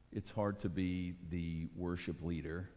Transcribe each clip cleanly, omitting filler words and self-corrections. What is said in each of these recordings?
it's hard to be the worship leader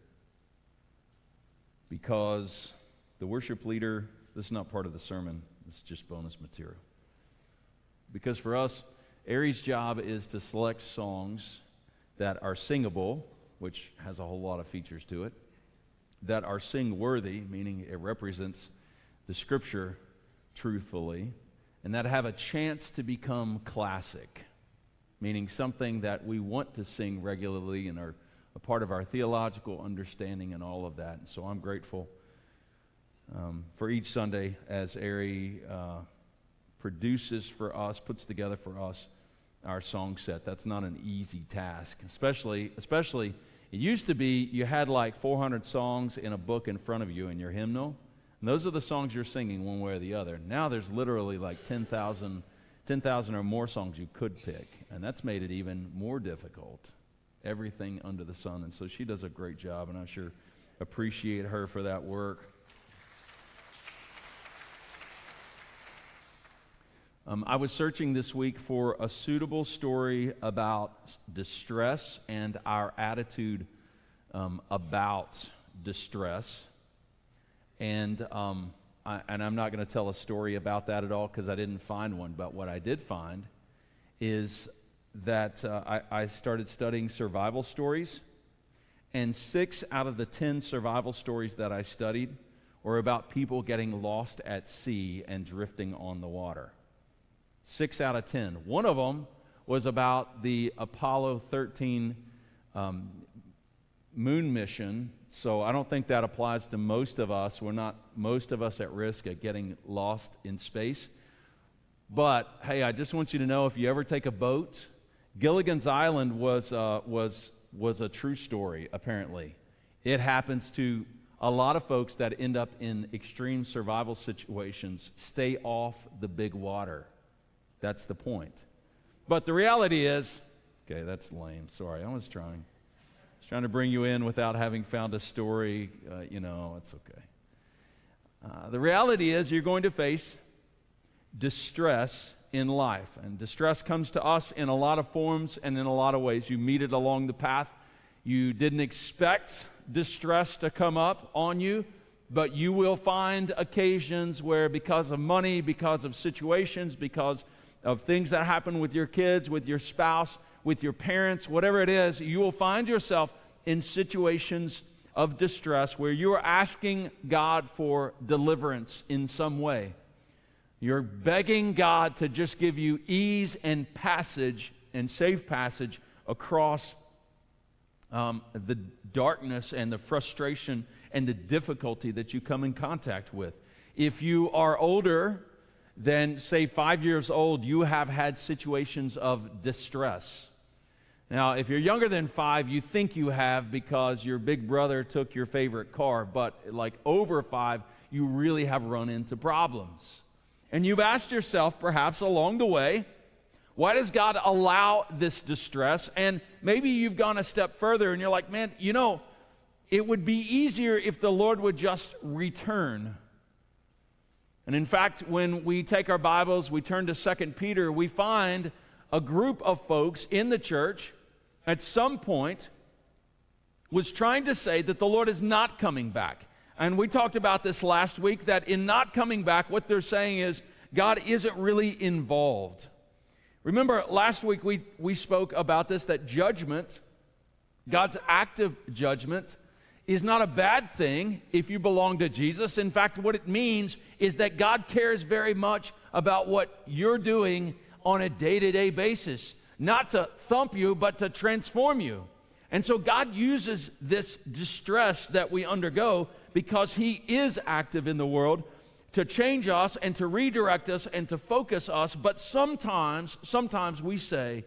because the worship leader, this is not part of the sermon, this is just bonus material. Because for us, Ari's job is to select songs that are singable, which has a whole lot of features to it, that are sing-worthy, meaning it represents the Scripture truthfully, and that have a chance to become classic, meaning something that we want to sing regularly and are a part of our theological understanding and all of that. And so I'm grateful for each Sunday as Ari produces for us, puts together for us our song set. That's not an easy task, especially it used to be you had like 400 songs in a book in front of you in your hymnal, and those are the songs you're singing one way or the other. Now there's literally like 10,000 or more songs you could pick, and that's made it even more difficult. Everything under the sun, and so she does a great job, and I sure appreciate her for that work. I was searching this week for a suitable story about distress and our attitude about distress. And I'm not going to tell a story about that at all because I didn't find one. But what I did find is that I started studying survival stories. And 6 out of the 10 survival stories that I studied were about people getting lost at sea and drifting on the water. 6 out of 10. One of them was about the Apollo 13 moon mission. So I don't think that applies to most of us. We're not most of us at risk at getting lost in space. But hey, I just want you to know, if you ever take a boat, Gilligan's Island was a true story. Apparently, it happens to a lot of folks that end up in extreme survival situations. Stay off the big water. That's the point. But the reality is, okay, that's lame. Sorry, I was trying to bring you in without having found a story. It's okay. The reality is you're going to face distress in life. And distress comes to us in a lot of forms and in a lot of ways. You meet it along the path. You didn't expect distress to come up on you, but you will find occasions where, because of money, because of situations, because of things that happen with your kids, with your spouse, with your parents, whatever it is, you will find yourself in situations of distress where you are asking God for deliverance in some way. You're begging God to just give you ease and passage and safe passage across the darkness and the frustration and the difficulty that you come in contact with. If you are older than, say, 5 years old, you have had situations of distress. Now, if you're younger than 5, you think you have because your big brother took your favorite car, but like over 5, you really have run into problems. And you've asked yourself, perhaps along the way, why does God allow this distress? And maybe you've gone a step further and you're like, man, it would be easier if the Lord would just return. And in fact, when we take our Bibles, we turn to 2 Peter, we find a group of folks in the church at some point was trying to say that the Lord is not coming back. And we talked about this last week, that in not coming back, what they're saying is God isn't really involved. Remember, last week we spoke about this, that judgment, God's active judgment, is not a bad thing if you belong to Jesus. In fact, what it means is that God cares very much about what you're doing on a day-to-day basis. Not to thump you, but to transform you. And so God uses this distress that we undergo because He is active in the world to change us and to redirect us and to focus us. But sometimes we say,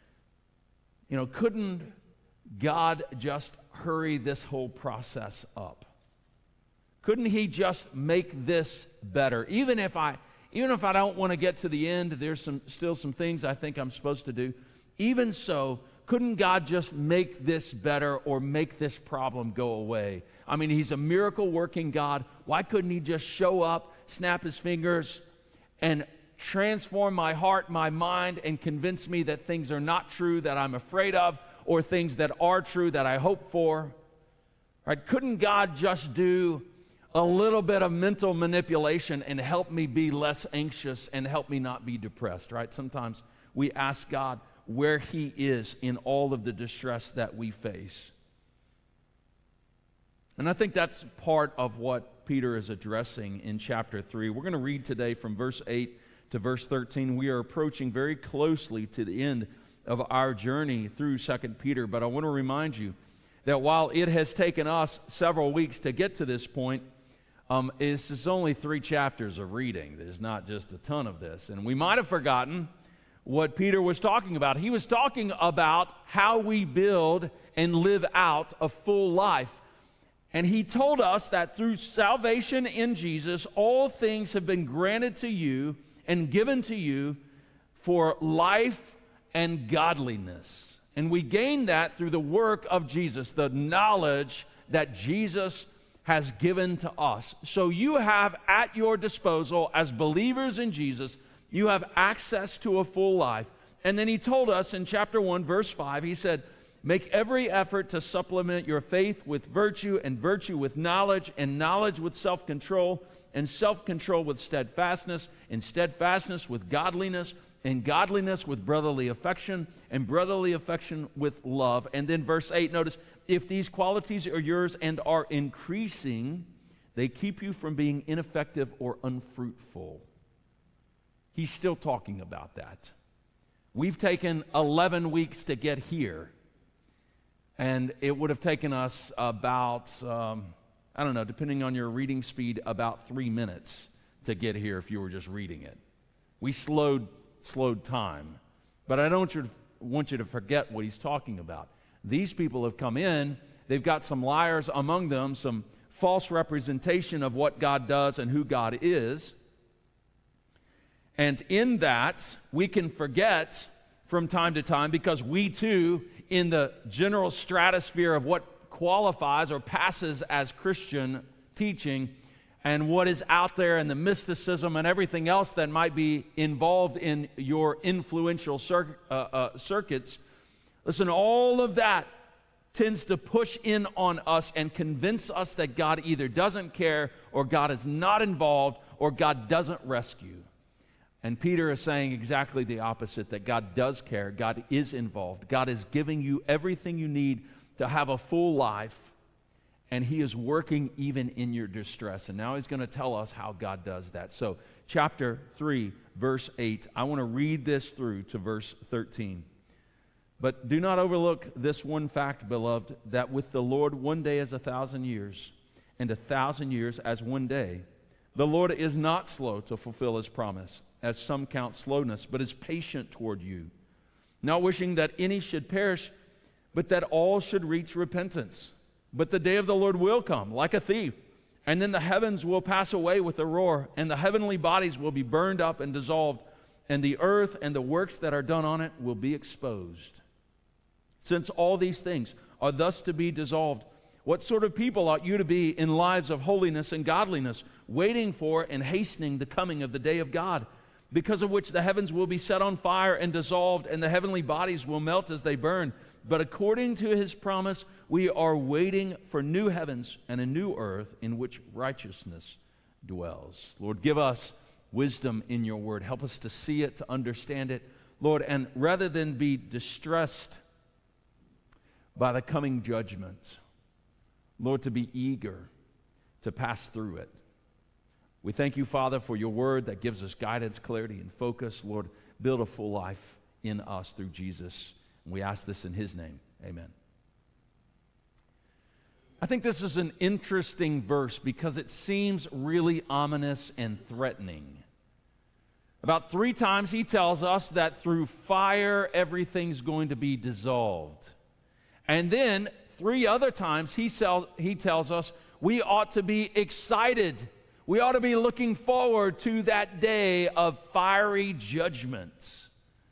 couldn't God just hurry this whole process up? Couldn't He just make this better? Even if I don't want to get to the end, there's still some things I think I'm supposed to do. Even so, couldn't God just make this better or make this problem go away? I mean, He's a miracle-working God. Why couldn't He just show up, snap His fingers, and transform my heart, my mind, and convince me that things are not true that I'm afraid of, or things that are true that I hope for. Right? Couldn't God just do a little bit of mental manipulation and help me be less anxious and help me not be depressed? Right? Sometimes we ask God where He is in all of the distress that we face. And I think that's part of what Peter is addressing in chapter 3. We're going to read today from verse 8 to verse 13. We are approaching very closely to the end of our journey through 2 Peter. But I want to remind you that while it has taken us several weeks to get to this point, this is only 3 chapters of reading. There's not just a ton of this. And we might have forgotten what Peter was talking about. He was talking about how we build and live out a full life. And he told us that through salvation in Jesus, all things have been granted to you and given to you for life and godliness. And we gain that through the work of Jesus, the knowledge that Jesus has given to us. So you have at your disposal, as believers in Jesus, you have access to a full life. And then he told us in chapter 1, verse 5, he said, make every effort to supplement your faith with virtue, and virtue with knowledge, and knowledge with self-control, and self-control with steadfastness, and steadfastness with godliness, and godliness with brotherly affection, and brotherly affection with love. And then verse 8, notice, if these qualities are yours and are increasing, they keep you from being ineffective or unfruitful. He's still talking about that. We've taken 11 weeks to get here. And it would have taken us about, I don't know, depending on your reading speed, about 3 minutes to get here if you were just reading it. We slowed time. But I don't want you to forget what he's talking about. These people have come in, they've got some liars among them, some false representation of what God does and who God is. And in that, we can forget from time to time, because we too, in the general stratosphere of what qualifies or passes as Christian teaching and what is out there and the mysticism and everything else that might be involved in your influential circuits, listen, all of that tends to push in on us and convince us that God either doesn't care, or God is not involved, or God doesn't rescue. And Peter is saying exactly the opposite, that God does care, God is involved, God is giving you everything you need to have a full life, and He is working even in your distress. And now He's going to tell us how God does that. So, chapter 3, verse 8, I want to read this through to verse 13. But do not overlook this one fact, beloved, that with the Lord 1 day is 1,000 years, and 1,000 years as 1 day. The Lord is not slow to fulfill His promise, as some count slowness, but is patient toward you, not wishing that any should perish, but that all should reach repentance. But the day of the Lord will come like a thief, and then the heavens will pass away with a roar, and the heavenly bodies will be burned up and dissolved, and the earth and the works that are done on it will be exposed. Since all these things are thus to be dissolved, what sort of people ought you to be in lives of holiness and godliness, waiting for and hastening the coming of the day of God, because of which the heavens will be set on fire and dissolved, and the heavenly bodies will melt as they burn. But according to His promise, we are waiting for new heavens and a new earth in which righteousness dwells. Lord, give us wisdom in your word. Help us to see it, to understand it, Lord, and rather than be distressed by the coming judgment, Lord, to be eager to pass through it. We thank you, Father, for your word that gives us guidance, clarity, and focus. Lord, build a full life in us through Jesus. And we ask this in His name. Amen. I think this is an interesting verse because it seems really ominous and threatening. About 3 times he tells us that through fire everything's going to be dissolved. And then 3 other times he tells us we ought to be excited. We ought to be looking forward to that day of fiery judgment.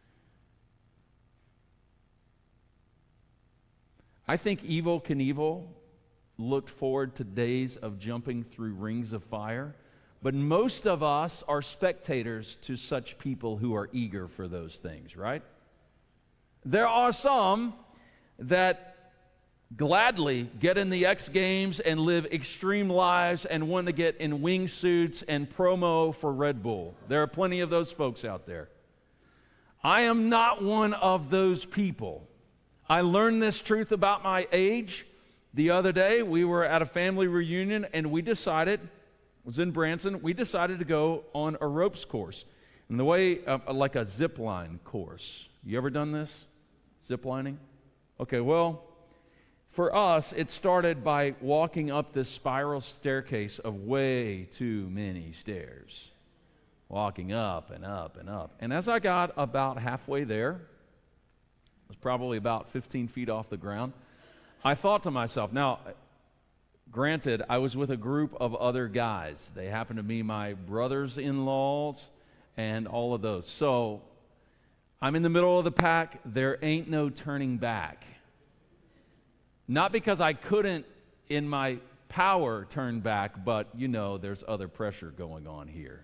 I think Evel Knievel looked forward to days of jumping through rings of fire, But most of us are spectators to such people who are eager for those things, right? There are some that gladly get in the X Games and live extreme lives and want to get in wingsuits and promo for Red Bull. There are plenty of those folks out there. I am not one of those people. I learned this truth about my age the other day. We were at a family reunion and we decided, it was in Branson, we decided to go on a ropes course. And the way, like a zip line course. You ever done this? Zip lining? Okay, well, for us, it started by walking up this spiral staircase of way too many stairs. Walking up and up and up. And as I got about halfway there, it was probably about 15 feet off the ground, I thought to myself, now, granted, I was with a group of other guys. They happened to be my brothers-in-laws and all of those. So I'm in the middle of the pack. There ain't no turning back. Not because I couldn't, in my power, turn back, but, you know, there's other pressure going on here.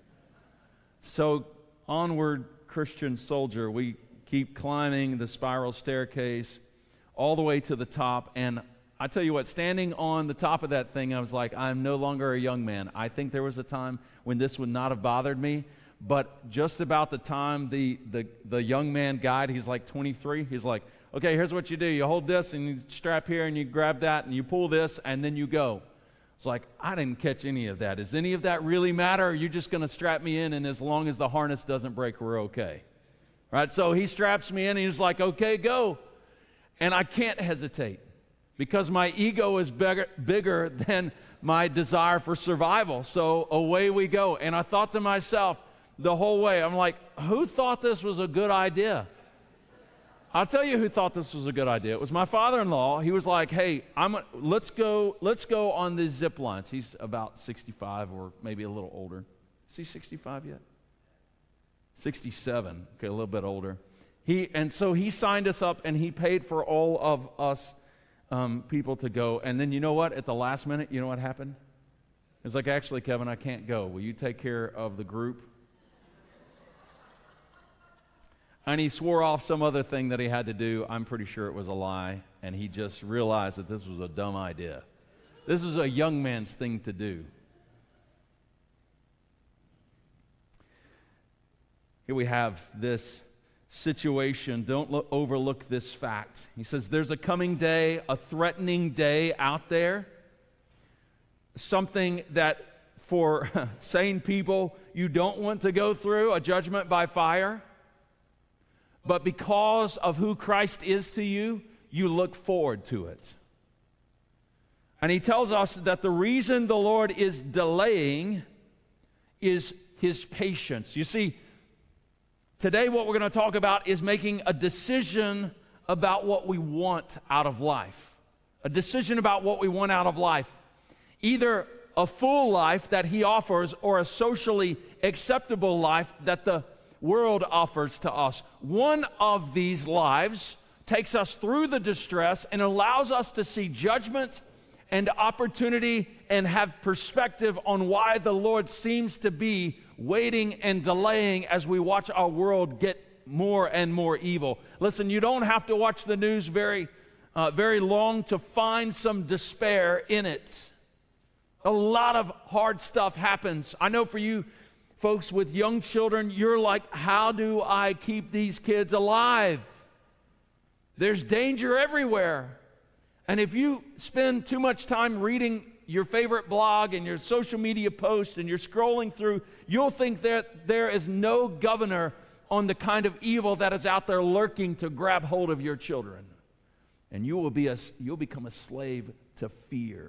So onward, Christian soldier, we keep climbing the spiral staircase all the way to the top, and I tell you what, standing on the top of that thing, I was like, I'm no longer a young man. I think there was a time when this would not have bothered me, but just about the time the young man guide, he's like 23, he's like, okay, here's what you do. You hold this, and you strap here, and you grab that, and you pull this, and then you go. It's like, I didn't catch any of that. Does any of that really matter, or are you just going to strap me in, and as long as the harness doesn't break, we're okay? Right? So he straps me in, and he's like, okay, go. And I can't hesitate because my ego is bigger than my desire for survival. So away we go. And I thought to myself the whole way, I'm like, who thought this was a good idea? I'll tell you who thought this was a good idea. It was my father-in-law. He was like, hey, let's go on these zip lines. He's about 65 or maybe a little older. Is he 65 yet? 67. Okay, a little bit older. And so he signed us up, and he paid for all of us people to go. And then you know what? At the last minute, you know what happened? It's like, actually, Kevin, I can't go. Will you take care of the group? And he swore off some other thing that he had to do. I'm pretty sure it was a lie. And he just realized that this was a dumb idea. This is a young man's thing to do. Here we have this situation. Don't overlook this fact. He says there's a coming day, a threatening day out there. Something that for sane people you don't want to go through, a judgment by fire. But because of who Christ is to you, you look forward to it. And he tells us that the reason the Lord is delaying is his patience. You see, today what we're going to talk about is making a decision about what we want out of life. A decision about what we want out of life. Either a full life that he offers or a socially acceptable life that the world offers to us. One of these lives takes us through the distress and allows us to see judgment and opportunity and have perspective on why the Lord seems to be waiting and delaying as we watch our world get more and more evil. Listen, you don't have to watch the news very long to find some despair in it. A lot of hard stuff happens. I know for you folks with young children, you're like, how do I keep these kids alive? There's danger everywhere. And if you spend too much time reading your favorite blog and your social media posts and you're scrolling through, you'll think that there is no governor on the kind of evil that is out there lurking to grab hold of your children. And you'll become a slave to fear.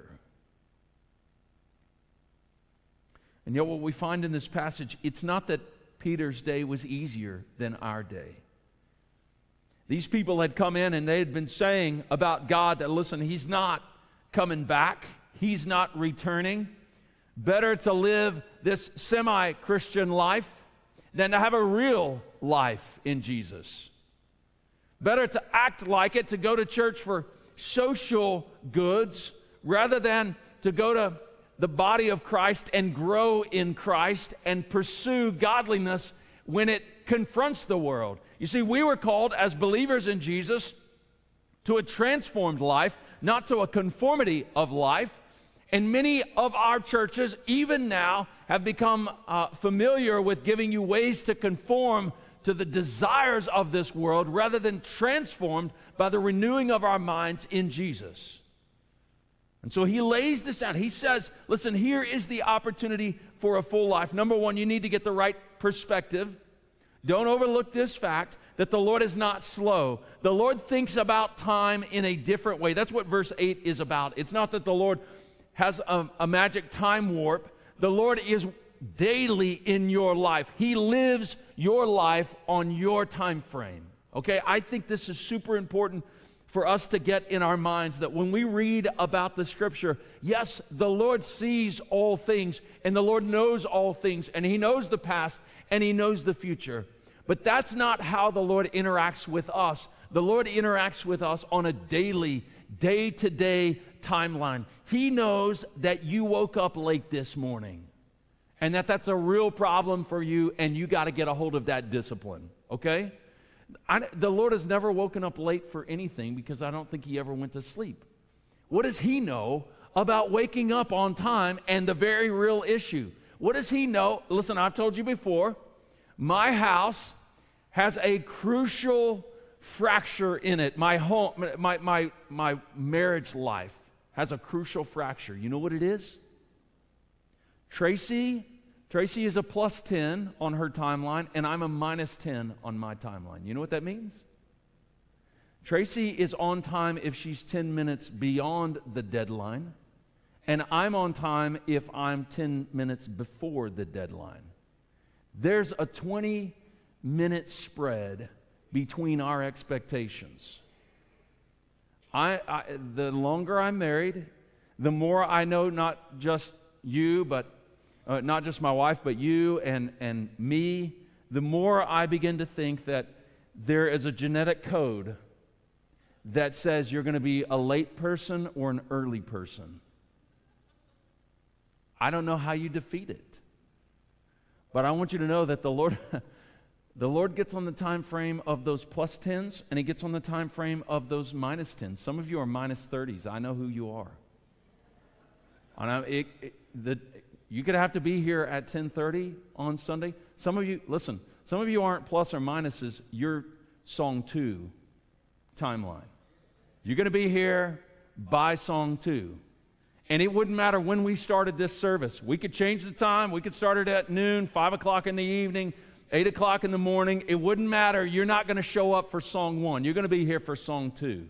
And yet what we find in this passage, it's not that Peter's day was easier than our day. These people had come in and they had been saying about God that, listen, he's not coming back. He's not returning. Better to live this semi-Christian life than to have a real life in Jesus. Better to act like it, to go to church for social goods rather than to go to the body of Christ and grow in Christ and pursue godliness when it confronts the world. You see, we were called as believers in Jesus to a transformed life, not to a conformity of life. And many of our churches, even now, have become familiar with giving you ways to conform to the desires of this world rather than transformed by the renewing of our minds in Jesus. And so he lays this out. He says, listen, here is the opportunity for a full life. Number one, you need to get the right perspective. Don't overlook this fact that the Lord is not slow. The Lord thinks about time in a different way. That's what verse 8 is about. It's not that the Lord has a magic time warp. The Lord is daily in your life. He lives your life on your time frame. Okay, I think this is super important for us to get in our minds, that when we read about the Scripture, yes, the Lord sees all things, and the Lord knows all things, and He knows the past, and He knows the future. But that's not how the Lord interacts with us. The Lord interacts with us on a daily, day-to-day timeline. He knows that you woke up late this morning, and that's a real problem for you, and you got to get a hold of that discipline, okay? The Lord has never woken up late for anything, because I don't think He ever went to sleep. What does He know about waking up on time and the very real issue? What does He know? Listen, I've told you before, my house has a crucial fracture in it. My home, my marriage life has a crucial fracture. You know what it is? Tracy is a plus 10 on her timeline, and I'm a minus 10 on my timeline. You know what that means? Tracy is on time if she's 10 minutes beyond the deadline, and I'm on time if I'm 10 minutes before the deadline. There's a 20-minute spread between our expectations. The longer I'm married, the more I know not just you, but not just my wife, but you and me, the more I begin to think that there is a genetic code that says you're going to be a late person or an early person. I don't know how you defeat it, but I want you to know that the Lord gets on the time frame of those plus 10s, and He gets on the time frame of those minus 10s. Some of you are minus 30s. I know who you are. You could have to be here at 10:30 on Sunday. Some of you, listen, some of you aren't plus or minuses. You're song 2 timeline. You're going to be here by song 2. And it wouldn't matter when we started this service. We could change the time. We could start it at noon, 5 o'clock in the evening, 8 o'clock in the morning. It wouldn't matter. You're not going to show up for song 1. You're going to be here for song 2.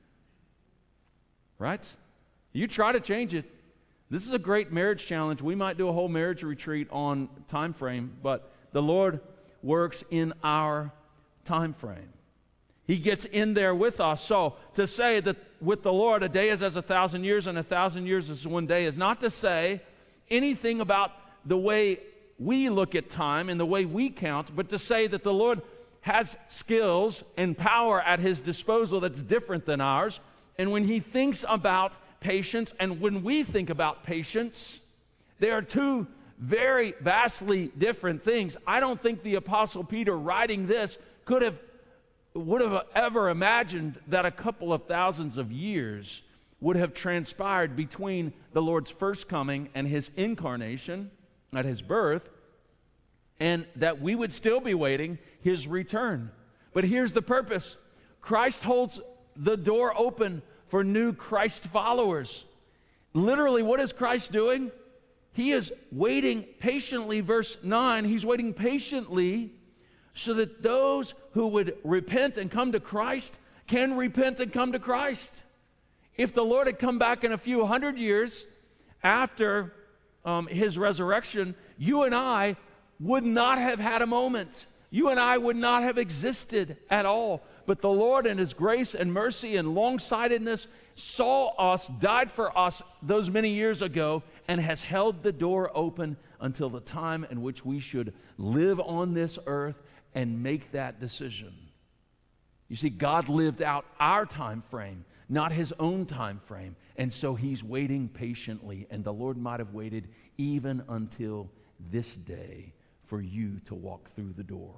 Right? You try to change it. This is a great marriage challenge. We might do a whole marriage retreat on time frame, but the Lord works in our time frame. He gets in there with us. So to say that with the Lord, a day is as 1,000 years and 1,000 years is one day is not to say anything about the way we look at time and the way we count, but to say that the Lord has skills and power at His disposal that's different than ours. And when He thinks about patience, and when we think about patience, they are two very vastly different things. I don't think the Apostle Peter writing this would have ever imagined that a couple of thousands of years would have transpired between the Lord's first coming and His incarnation at His birth, and that we would still be waiting His return. But here's the purpose. Christ holds the door open for new Christ followers. Literally, what is Christ doing? He is waiting patiently, verse 9, He's waiting patiently so that those who would repent and come to Christ can repent and come to Christ. If the Lord had come back in a few hundred years after His resurrection, you and I would not have had a moment. You and I would not have existed at all. But the Lord in His grace and mercy and long-sightedness saw us, died for us those many years ago, and has held the door open until the time in which we should live on this earth and make that decision. You see, God lived out our time frame, not his own time frame. And so he's waiting patiently. And the Lord might have waited even until this day for you to walk through the door.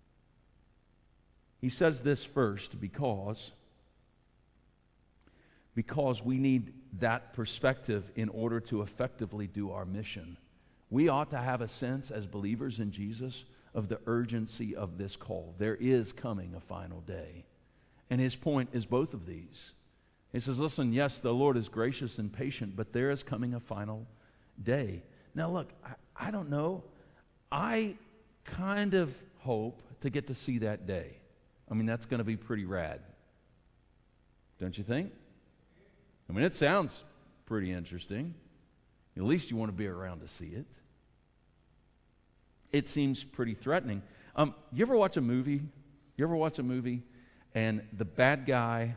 He says this first because we need that perspective in order to effectively do our mission. We ought to have a sense as believers in Jesus of the urgency of this call. There is coming a final day. And his point is both of these. He says, listen, yes, the Lord is gracious and patient, but there is coming a final day. Now look, I don't know. I kind of hope to get to see that day. I mean, that's going to be pretty rad. Don't you think? I mean, it sounds pretty interesting. At least you want to be around to see it. It seems pretty threatening. You ever watch a movie? And the bad guy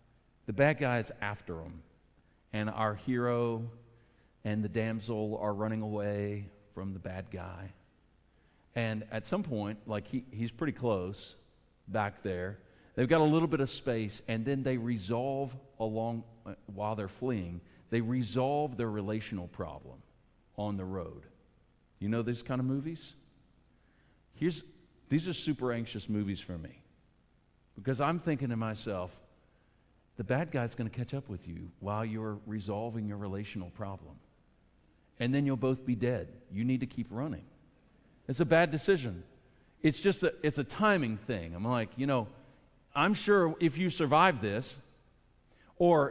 is after him. And our hero and the damsel are running away from the bad guy. And at some point, like he's pretty close back there. They've got a little bit of space, and then they resolve while they're fleeing, they resolve their relational problem on the road. You know these kind of movies? These are super anxious movies for me. Because I'm thinking to myself, the bad guy's going to catch up with you while you're resolving your relational problem. And then you'll both be dead. You need to keep running. It's a bad decision. It's a timing thing. I'm like, I'm sure if you survive this, or,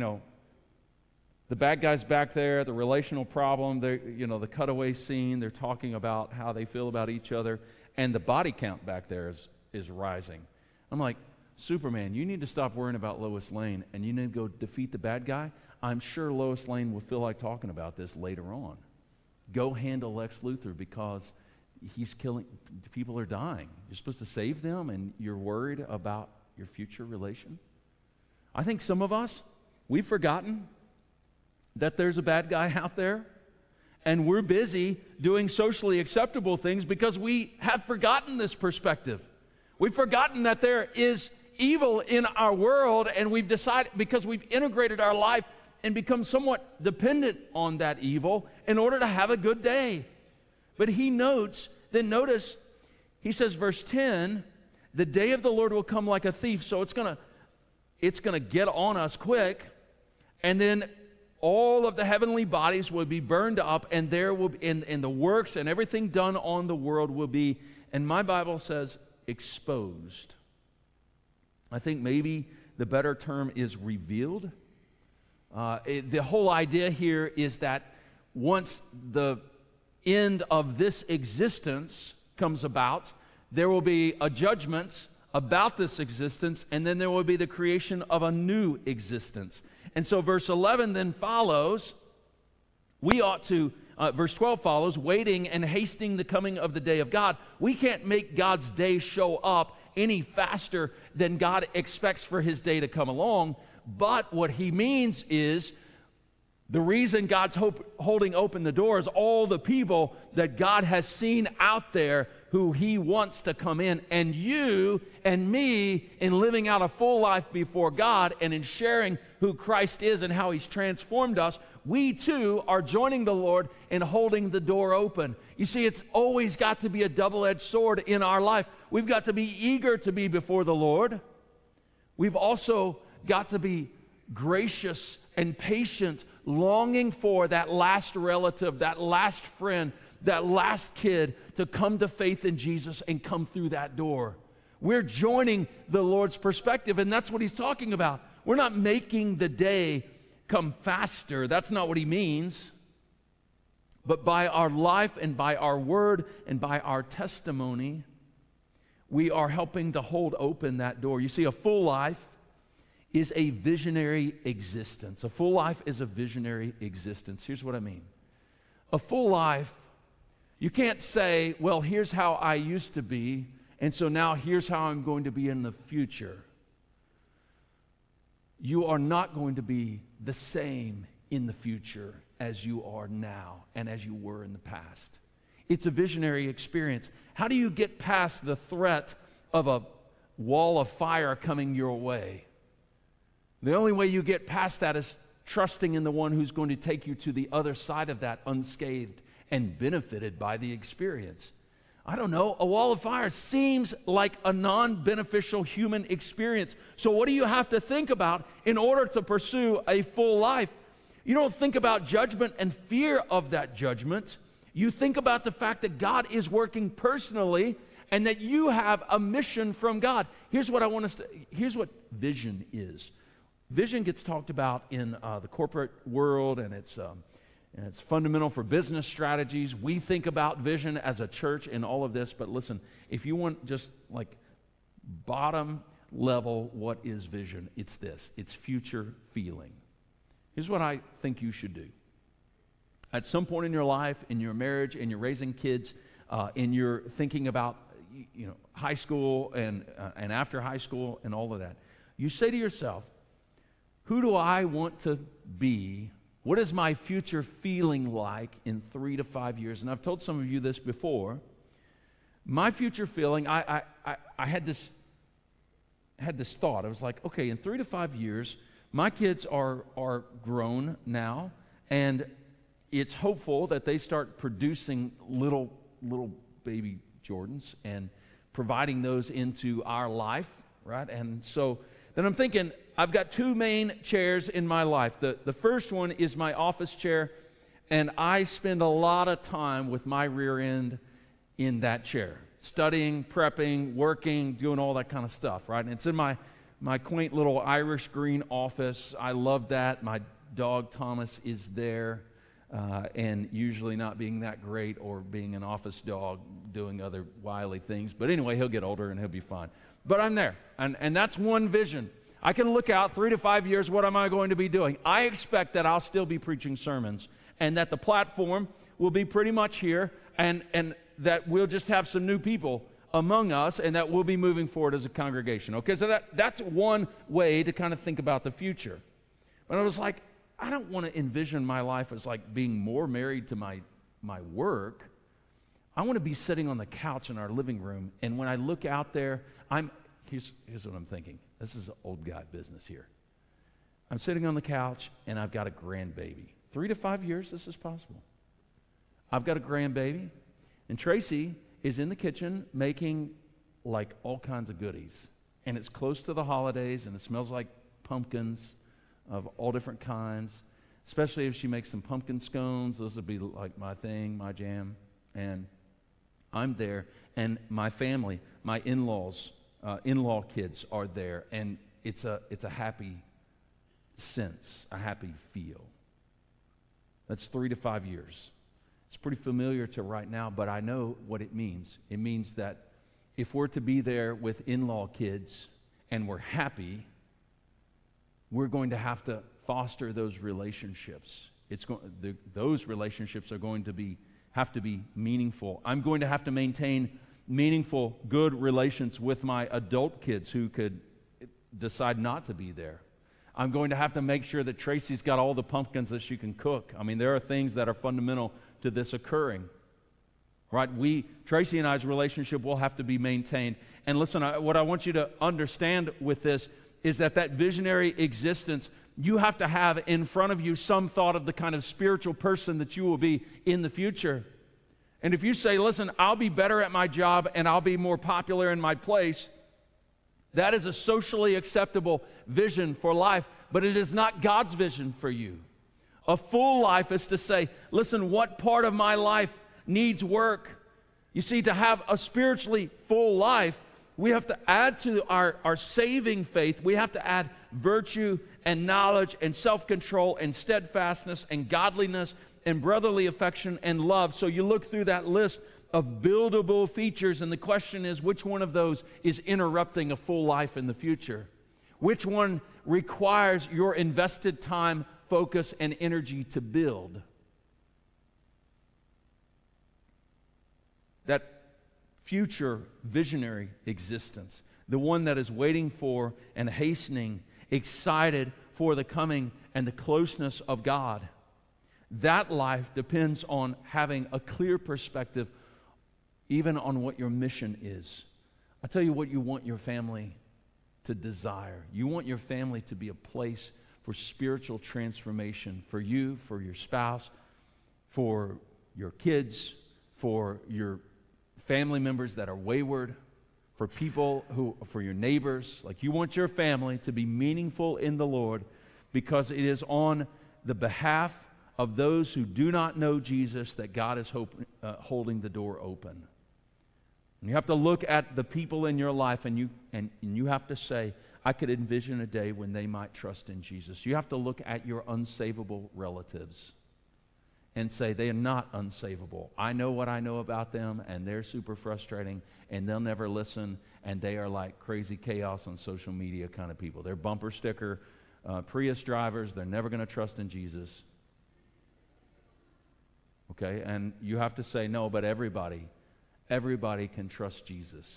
the bad guy's back there, the relational problem, the cutaway scene, they're talking about how they feel about each other, and the body count back there is rising. I'm like, Superman, you need to stop worrying about Lois Lane, and you need to go defeat the bad guy. I'm sure Lois Lane will feel like talking about this later on. Go handle Lex Luthor because he's killing, people are dying. You're supposed to save them, and you're worried about your future relation? I think some of us, we've forgotten that there's a bad guy out there, and we're busy doing socially acceptable things because we have forgotten this perspective. We've forgotten that there is evil in our world, and we've decided, because we've integrated our life and become somewhat dependent on that evil in order to have a good day. But notice, he says, verse 10, the day of the Lord will come like a thief. So it's going to get on us quick, and then all of the heavenly bodies will be burned up, and there will be, and the works and everything done on the world will be, and my Bible says, exposed. I think maybe the better term is revealed. The whole idea here is that once the end of this existence comes about, there will be a judgment about this existence, and then there will be the creation of a new existence. And so verse 11 then follows, verse 12 follows, waiting and hasting the coming of the day of God. We can't make God's day show up any faster than God expects for his day to come along. But what he means is, the reason God's holding open the door is all the people that God has seen out there who he wants to come in. And you and me, in living out a full life before God and in sharing who Christ is and how he's transformed us, we too are joining the Lord in holding the door open. You see, it's always got to be a double-edged sword in our life. We've got to be eager to be before the Lord. We've also got to be gracious and patient, longing for that last relative, that last friend, that last kid to come to faith in Jesus and come through that door. We're joining the Lord's perspective, and that's what he's talking about. We're not making the day come faster. That's not what he means. But by our life and by our word and by our testimony, we are helping to hold open that door. You see, a full life is a visionary existence. A full life is a visionary existence. Here's what I mean. A full life, you can't say, well, here's how I used to be, and so now here's how I'm going to be in the future. You are not going to be the same in the future as you are now and as you were in the past. It's a visionary experience. How do you get past the threat of a wall of fire coming your way. The only way you get past that is trusting in the one who's going to take you to the other side of that unscathed and benefited by the experience. I don't know, a wall of fire seems like a non-beneficial human experience. So what do you have to think about in order to pursue a full life? You don't think about judgment and fear of that judgment. You think about the fact that God is working personally and that you have a mission from God. Here's what vision is. Vision gets talked about in the corporate world, and it's fundamental for business strategies. We think about vision as a church in all of this, but listen, if you want just like bottom level, what is vision? It's this. It's future feeling. Here's what I think you should do. At some point in your life, in your marriage, in your raising kids, in your thinking about high school and after high school and all of that, you say to yourself, who do I want to be? What is my future feeling like in 3 to 5 years? And I've told some of you this before. My future feeling, I had this thought. I was like, okay, in 3 to 5 years, my kids are grown now, and it's hopeful that they start producing little baby Jordans and providing those into our life, right? And so then I'm thinking, I've got 2 main chairs in my life. The first one is my office chair, and I spend a lot of time with my rear end in that chair, studying, prepping, working, doing all that kind of stuff, right? And it's in my quaint little Irish green office. I love that. My dog Thomas is there, and usually not being that great or being an office dog doing other wily things. But anyway, he'll get older and he'll be fine. But I'm there, and that's one vision. I can look out 3 to 5 years, what am I going to be doing? I expect that I'll still be preaching sermons and that the platform will be pretty much here and that we'll just have some new people among us and that we'll be moving forward as a congregation. Okay, so that's one way to kind of think about the future. But I was like, I don't want to envision my life as like being more married to my work. I want to be sitting on the couch in our living room, and when I look out there, here's what I'm thinking. This is old guy business here. I'm sitting on the couch, and I've got a grandbaby. 3 to 5 years, this is possible. I've got a grandbaby, and Tracy is in the kitchen making like all kinds of goodies. And it's close to the holidays, and it smells like pumpkins of all different kinds, especially if she makes some pumpkin scones. Those would be like my thing, my jam. And I'm there, and my family, my in-law kids are there, and it's a happy sense, a happy feel. That's 3 to 5 years. It's pretty familiar to right now, but I know what it means. It means that if we're to be there with in-law kids and we're happy, we're going to have to foster those relationships. Those relationships are going to have to be meaningful. I'm going to have to maintain meaningful, good relations with my adult kids who could decide not to be there. I'm going to have to make sure that Tracy's got all the pumpkins that she can cook. I mean, there are things that are fundamental to this occurring. Right? Tracy and I's relationship will have to be maintained. And listen, what I want you to understand with this is that visionary existence, you have to have in front of you some thought of the kind of spiritual person that you will be in the future. And if you say, listen, I'll be better at my job and I'll be more popular in my place, that is a socially acceptable vision for life, but it is not God's vision for you. A full life is to say, listen, what part of my life needs work? You see, to have a spiritually full life, we have to add to our saving faith, we have to add virtue and knowledge and self-control and steadfastness and godliness and brotherly affection and love. So you look through that list of buildable features, and the question is, which one of those is interrupting a full life in the future? Which one requires your invested time, focus, and energy to build? That future visionary existence, the one that is waiting for and hastening, excited for the coming and the closeness of God. That life depends on having a clear perspective even on what your mission is, I tell you what you want your family to desire. You want your family to be a place for spiritual transformation for you, for your spouse, for your kids, for your family members that are wayward, for for your neighbors. Like, you want your family to be meaningful in the Lord because it is on the behalf of those who do not know Jesus that God is holding the door open. And you have to look at the people in your life and you have to say, I could envision a day when they might trust in Jesus. You have to look at your unsavable relatives and say, they are not unsavable. I know what I know about them, and they're super frustrating, and they'll never listen, and they are like crazy chaos on social media kind of people. They're bumper sticker Prius drivers. They're never going to trust in Jesus. Okay? And you have to say, no, but everybody can trust Jesus.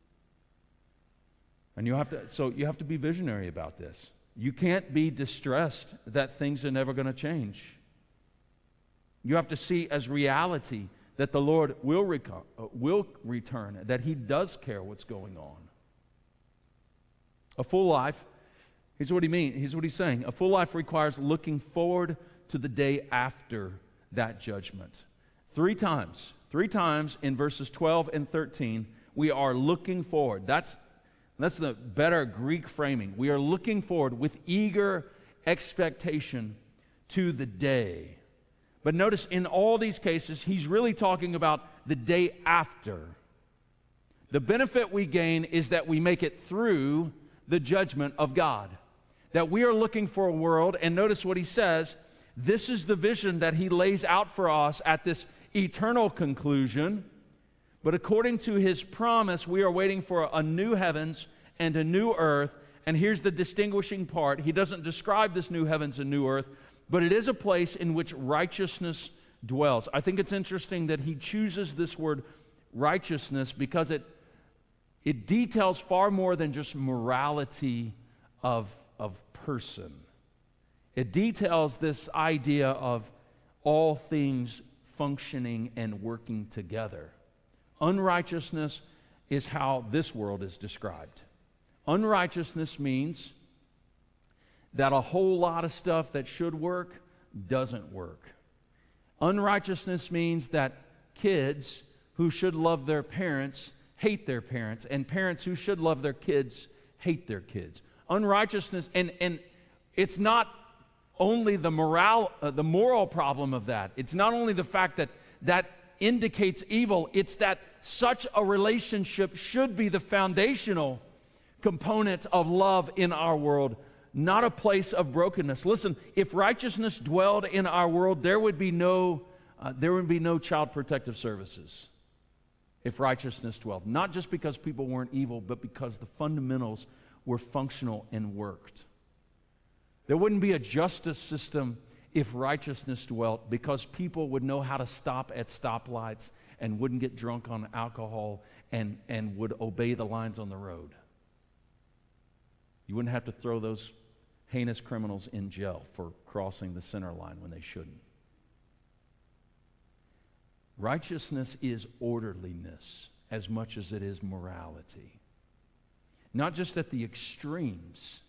And you have to be visionary about this. You can't be distressed that things are never going to change. You have to see as reality that the Lord will return, that He does care what's going on. A full life, here's what He's saying. A full life requires looking forward to the day after that judgment. Three times in verses 12 and 13, we are looking forward. That's the better Greek framing. We are looking forward with eager expectation to the day. But notice in all these cases, he's really talking about the day after. The benefit we gain is that we make it through the judgment of God. That we are looking for a world, and notice what he says, this is the vision that he lays out for us at this eternal conclusion. But according to his promise, we are waiting for a new heavens and a new earth. And here's the distinguishing part. He doesn't describe this new heavens and new earth, but it is a place in which righteousness dwells. I think it's interesting that he chooses this word righteousness because it details far more than just morality of person. It details this idea of all things functioning and working together. Unrighteousness is how this world is described. Unrighteousness means that a whole lot of stuff that should work doesn't work. Unrighteousness means that kids who should love their parents hate their parents, and parents who should love their kids hate their kids. Unrighteousness, and it's not only the moral problem of that. It's not only the fact that indicates evil, it's that such a relationship should be the foundational component of love in our world, not a place of brokenness. Listen, if righteousness dwelled in our world, there would be no child protective services. If righteousness dwelled, not just because people weren't evil, but because the fundamentals were functional and worked. There wouldn't be a justice system if righteousness dwelt, because people would know how to stop at stoplights and wouldn't get drunk on alcohol and would obey the lines on the road. You wouldn't have to throw those heinous criminals in jail for crossing the center line when they shouldn't. Righteousness is orderliness as much as it is morality. Not just at the extremes.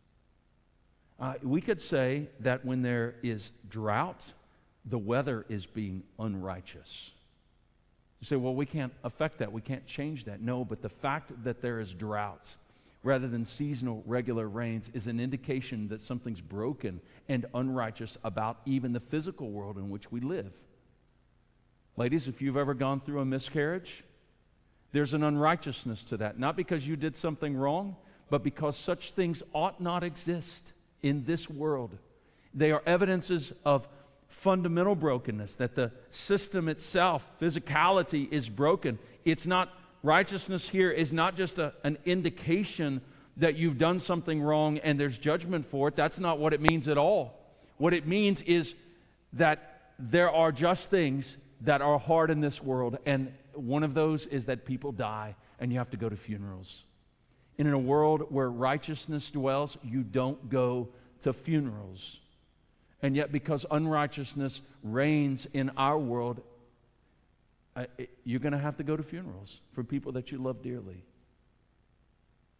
We could say that when there is drought, the weather is being unrighteous. You say, well, we can't affect that. We can't change that. No, but the fact that there is drought rather than seasonal regular rains is an indication that something's broken and unrighteous about even the physical world in which we live. Ladies, if you've ever gone through a miscarriage, there's an unrighteousness to that. Not because you did something wrong, but because such things ought not exist in this world. They are evidences of fundamental brokenness, that the system itself, physicality, is broken. It's not, righteousness here is not just an indication that you've done something wrong and there's judgment for it. That's not what it means at all. What it means is that there are just things that are hard in this world, and one of those is that people die and you have to go to funerals. And in a world where righteousness dwells, you don't go to funerals. And yet, because unrighteousness reigns in our world, you're going to have to go to funerals for people that you love dearly.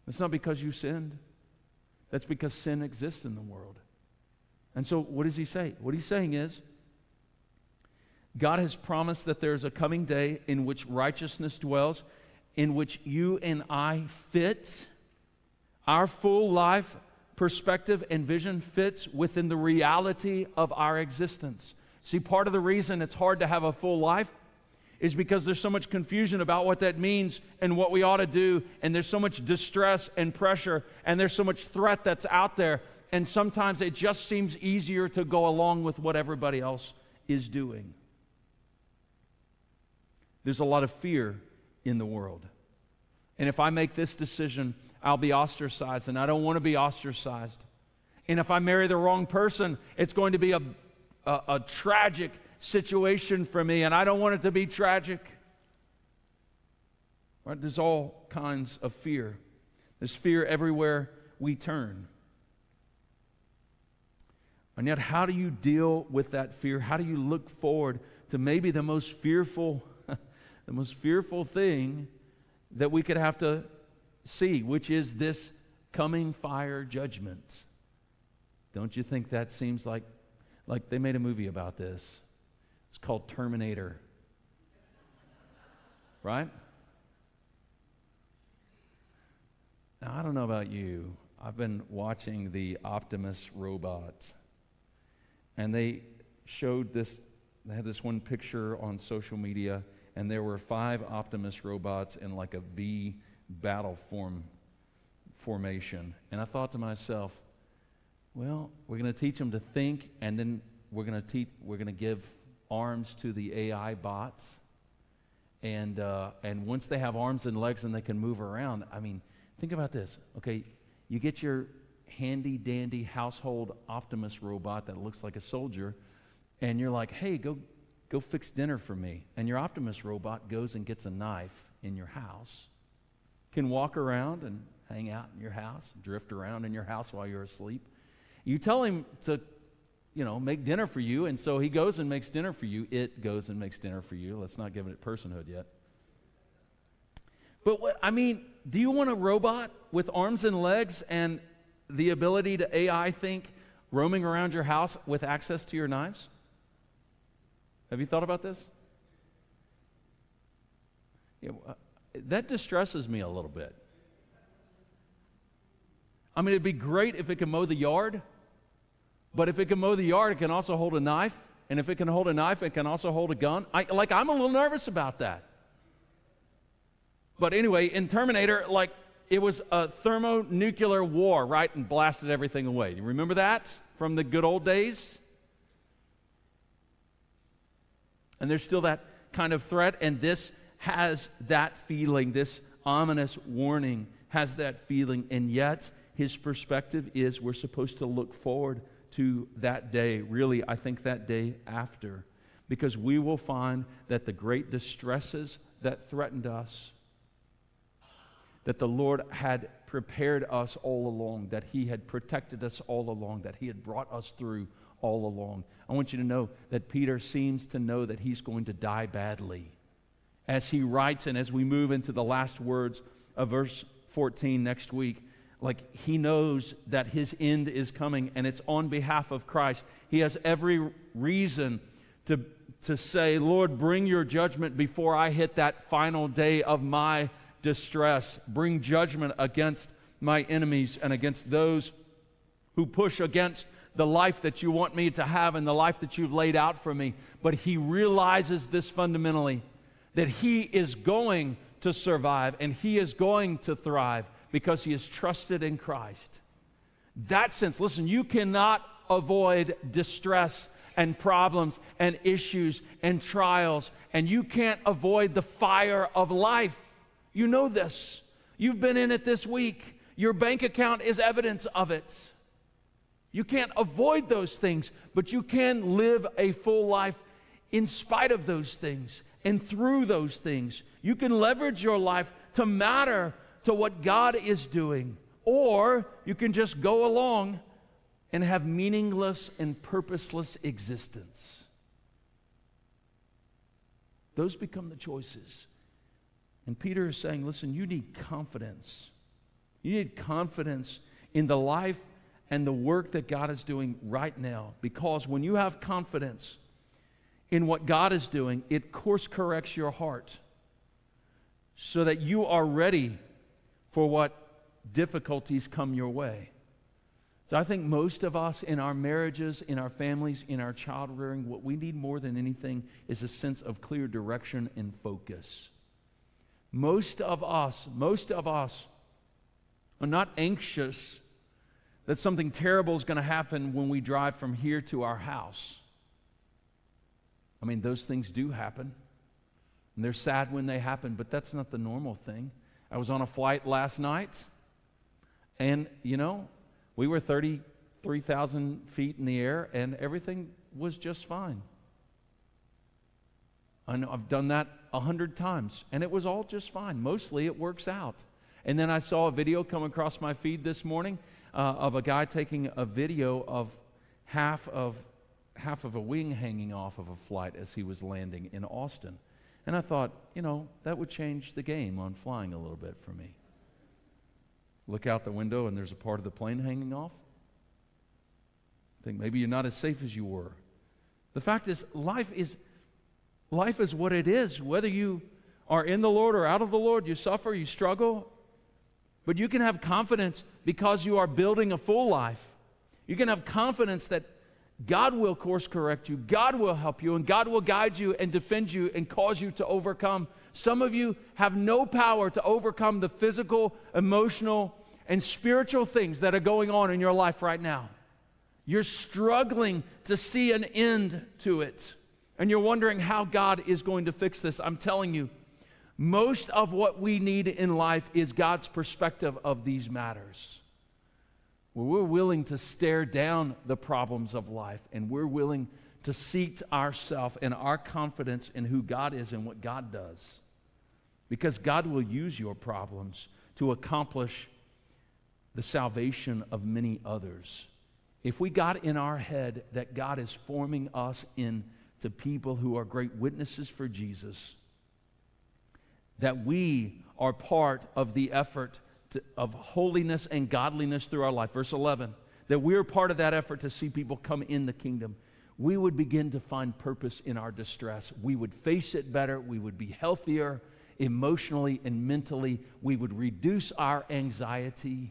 It's not because you sinned. That's because sin exists in the world. And so what does he say? What he's saying is, God has promised that there's a coming day in which righteousness dwells, in which you and I fit. Our full life perspective and vision fits within the reality of our existence. See, part of the reason it's hard to have a full life is because there's so much confusion about what that means and what we ought to do, and there's so much distress and pressure, and there's so much threat that's out there, and sometimes it just seems easier to go along with what everybody else is doing. There's a lot of fear in the world. And if I make this decision, I'll be ostracized, and I don't want to be ostracized. And if I marry the wrong person, it's going to be a tragic situation for me, and I don't want it to be tragic. Right? There's all kinds of fear. There's fear everywhere we turn. And yet, how do you deal with that fear? How do you look forward to maybe the most fearful thing that we could have to see, which is this coming fire judgment? Don't you think that seems like they made a movie about this? It's called Terminator. Right? Now, I don't know about you. I've been watching the Optimus robots. And they had this one picture on social media, and there were 5 Optimus robots in like a V battle formation. And I thought to myself, well, we're going to teach them to think, and then we're going to give arms to the AI bots, and once they have arms and legs and they can move around, I mean, think about this. Okay, you get your handy dandy household Optimus robot that looks like a soldier, and you're like, hey, go fix dinner for me, and your Optimus robot goes and gets a knife in your house, can walk around and hang out in your house, drift around in your house while you're asleep. You tell him to make dinner for you, and so he goes and makes dinner for you. It goes and makes dinner for you. Let's not give it personhood yet. But do you want a robot with arms and legs and the ability to AI think, roaming around your house with access to your knives? Have you thought about this? That distresses me a little bit. It'd be great if it could mow the yard. But if it can mow the yard, it can also hold a knife. And if it can hold a knife, it can also hold a gun. I'm a little nervous about that. But anyway, in Terminator, it was a thermonuclear war, right? And blasted everything away. You remember that from the good old days? And there's still that kind of threat. And this has that feeling. This ominous warning has that feeling. And yet, his perspective is we're supposed to look forward to that day, really, I think that day after, because we will find that the great distresses that threatened us, that the Lord had prepared us all along, that He had protected us all along, that He had brought us through all along. I want you to know that Peter seems to know that he's going to die badly. As he writes, and as we move into the last words of verse 14 next week, he knows that his end is coming, and it's on behalf of Christ. He has every reason to say, Lord, bring your judgment before I hit that final day of my distress. Bring judgment against my enemies and against those who push against the life that you want me to have and the life that you've laid out for me. But he realizes this fundamentally, that he is going to survive and he is going to thrive, because he is trusted in Christ. That sense, listen, you cannot avoid distress and problems and issues and trials, and you can't avoid the fire of life. You know this. You've been in it this week. Your bank account is evidence of it. You can't avoid those things, but you can live a full life in spite of those things and through those things. You can leverage your life to matter to what God is doing, or you can just go along and have meaningless and purposeless existence. Those become the choices. And Peter is saying, listen, you need confidence. You need confidence in the life and the work that God is doing right now. Because when you have confidence in what God is doing, it course corrects your heart so that you are ready for what difficulties come your way. So I think most of us in our marriages, in our families, in our child rearing, what we need more than anything is a sense of clear direction and focus. Most of us are not anxious that something terrible is going to happen when we drive from here to our house. I mean, those things do happen, and they're sad when they happen, but that's not the normal thing. I was on a flight last night, and, we were 33,000 feet in the air, and everything was just fine. I know I've done that 100 times, and it was all just fine. Mostly it works out. And then I saw a video come across my feed this morning of a guy taking a video of half of a wing hanging off of a flight as he was landing in Austin. And I thought, that would change the game on flying a little bit for me. Look out the window and there's a part of the plane hanging off. Think maybe you're not as safe as you were. The fact is, life is what it is. Whether you are in the Lord or out of the Lord, you suffer, you struggle. But you can have confidence because you are building a full life. You can have confidence that God will course correct you, God will help you, and God will guide you and defend you and cause you to overcome. Some of you have no power to overcome the physical, emotional, and spiritual things that are going on in your life right now. You're struggling to see an end to it, and you're wondering how God is going to fix this. I'm telling you, most of what we need in life is God's perspective of these matters. Where we're willing to stare down the problems of life, and we're willing to seek ourselves and our confidence in who God is and what God does. Because God will use your problems to accomplish the salvation of many others. If we got in our head that God is forming us into people who are great witnesses for Jesus, that we are part of the effort of holiness and godliness through our life. Verse 11, that we are part of that effort to see people come in the kingdom. We would begin to find purpose in our distress. We would face it better. We would be healthier emotionally and mentally. We would reduce our anxiety.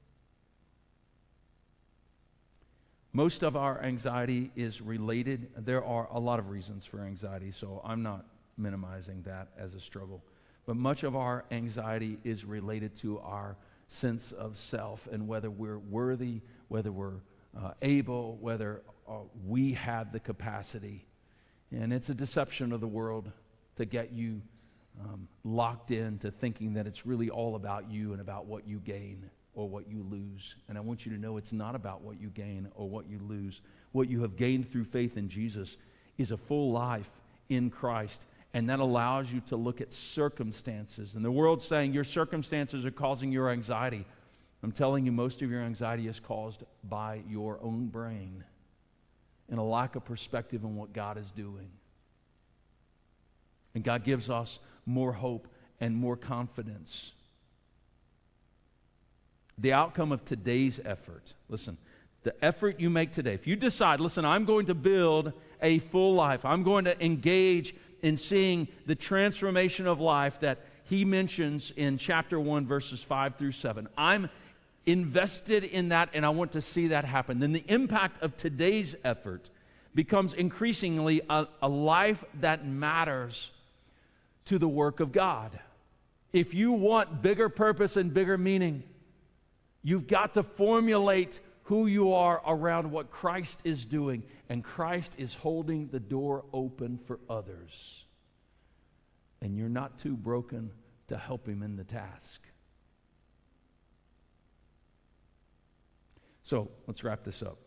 Most of our anxiety is related. There are a lot of reasons for anxiety, so I'm not minimizing that as a struggle. But much of our anxiety is related to our sense of self and whether we're worthy, whether we're able, whether we have the capacity. And it's a deception of the world to get you locked into thinking that it's really all about you and about what you gain or what you lose. And I want you to know it's not about what you gain or what you lose. What you have gained through faith in Jesus is a full life in Christ. And that allows you to look at circumstances. And the world's saying your circumstances are causing your anxiety. I'm telling you, most of your anxiety is caused by your own brain and a lack of perspective on what God is doing. And God gives us more hope and more confidence. The outcome of today's effort, listen, the effort you make today, if you decide, listen, I'm going to build a full life, I'm going to engage in seeing the transformation of life that he mentions in chapter 1, verses 5 through 7. I'm invested in that, and I want to see that happen. Then the impact of today's effort becomes increasingly a life that matters to the work of God. If you want bigger purpose and bigger meaning, you've got to formulate who you are around what Christ is doing. And Christ is holding the door open for others. And you're not too broken to help him in the task. So, let's wrap this up.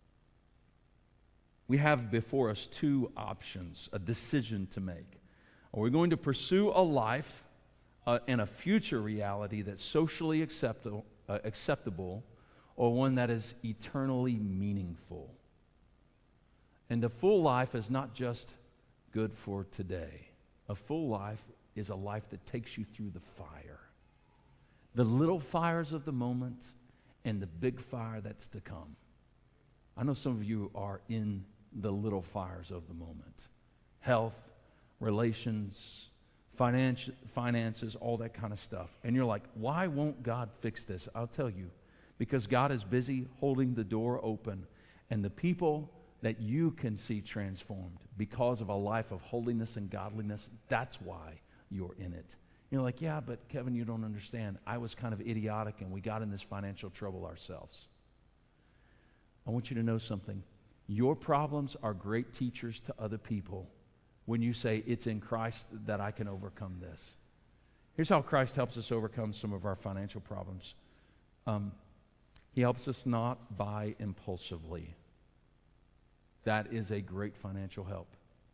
We have before us two options, a decision to make. Are we going to pursue a life and a future reality that's socially acceptable, or one that is eternally meaningful? And a full life is not just good for today. A full life is a life that takes you through the fire, The little fires of the moment and the big fire that's to come. I know some of you are in the little fires of the moment. Health, relations, finances, all that kind of stuff. And you're like, why won't God fix this? I'll tell you, because God is busy holding the door open, and the people that you can see transformed because of a life of holiness and godliness, that's why you're in it. You're like, yeah, but Kevin, you don't understand. I was kind of idiotic and we got in this financial trouble ourselves. I want you to know something. Your problems are great teachers to other people when you say, it's in Christ that I can overcome this. Here's how Christ helps us overcome some of our financial problems. He helps us not buy impulsively. That is a great financial help.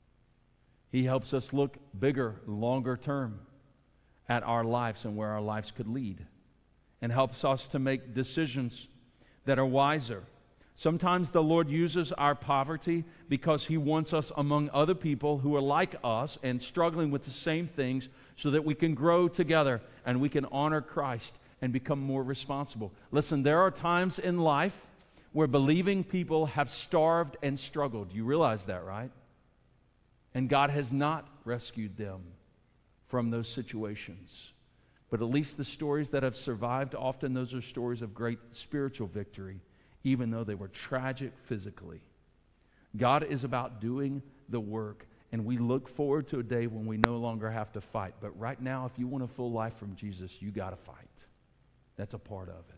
He helps us look bigger, longer term at our lives and where our lives could lead, and helps us to make decisions that are wiser. Sometimes the Lord uses our poverty because He wants us among other people who are like us and struggling with the same things so that we can grow together and we can honor Christ and become more responsible. Listen, there are times in life where believing people have starved and struggled. You realize that, right? And God has not rescued them from those situations. But at least the stories that have survived, often those are stories of great spiritual victory, even though they were tragic physically. God is about doing the work, and we look forward to a day when we no longer have to fight. But right now, if you want a full life from Jesus, you got to fight. That's a part of it.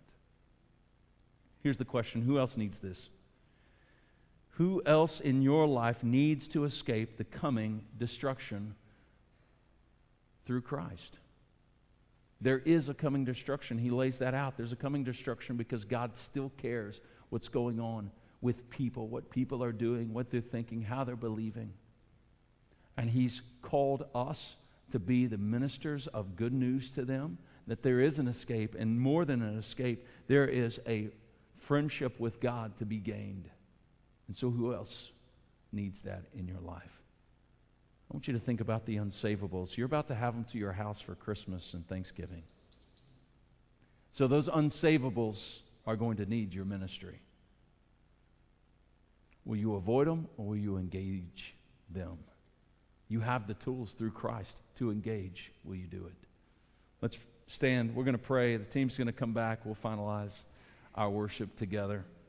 Here's the question, who else needs this? Who else in your life needs to escape the coming destruction through Christ? There is a coming destruction. He lays that out. There's a coming destruction because God still cares what's going on with people, what people are doing, what they're thinking, how they're believing. And He's called us to be the ministers of good news to them, that there is an escape, and more than an escape, there is a friendship with God to be gained. And so who else needs that in your life? I want you to think about the unsavables. You're about to have them to your house for Christmas and Thanksgiving. So those unsavables are going to need your ministry. Will you avoid them or will you engage them? You have the tools through Christ to engage. Will you do it? Let's stand. We're going to pray. The team's going to come back. We'll finalize our worship together.